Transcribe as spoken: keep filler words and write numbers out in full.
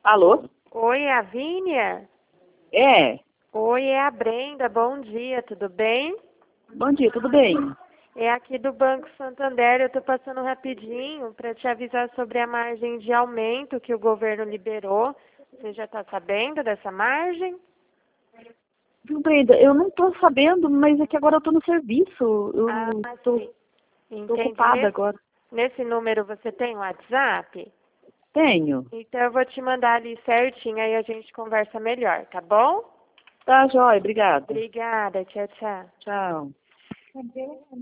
Alô? Oi, é a Vínia? É. Oi, é a Brenda. Bom dia, tudo bem? Bom dia, tudo bem? É aqui do Banco Santander. Eu estou passando rapidinho para te avisar sobre a margem de aumento que o governo liberou. Você já está sabendo dessa margem? Viu, Brenda, eu não estou sabendo, mas é que agora eu estou no serviço. Ah, Eu estou sim. Entendi. ocupada Nesse, agora. nesse número você tem o WhatsApp? Tenho. Então eu vou te mandar ali certinho, aí a gente conversa melhor, tá bom? Tá, joia, obrigada. Obrigada, tchau, tchau. Tchau.